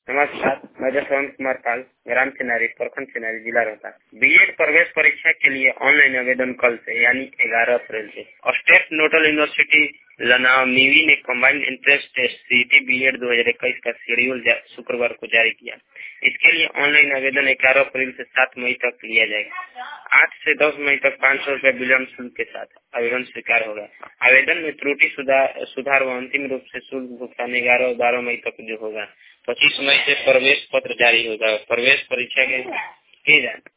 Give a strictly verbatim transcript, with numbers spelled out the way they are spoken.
नमस्कार, मैं जसवंत कुमार पाल, ग्राम चिनारी, प्रखंड चिनारी, जिला रोहतास। बीएड प्रवेश परीक्षा के लिए ऑनलाइन आवेदन कल से यानी ग्यारह अप्रैल से। स्टेट नोडल यूनिवर्सिटी लनाव नीवी ने combined entrance test CET BEd दो हजार इक्कीस का शेड्यूल शुक्रवार को जारी किया। इसके लिए ऑनलाइन आवेदन ग्यारह अप्रैल से सात मई तक लिया जाएगा। आठ से दस मई तक पाँच सौ रूपये विलम्ब शुल्क के साथ आवेदन स्वीकार होगा। आवेदन में त्रुटि सुधार व अंतिम रूप से शुल्क भुगतान ग्यारह बारह मई तक जो होगा। पच्चीस मई से प्रवेश पत्र जारी होगा। प्रवेश परीक्षा के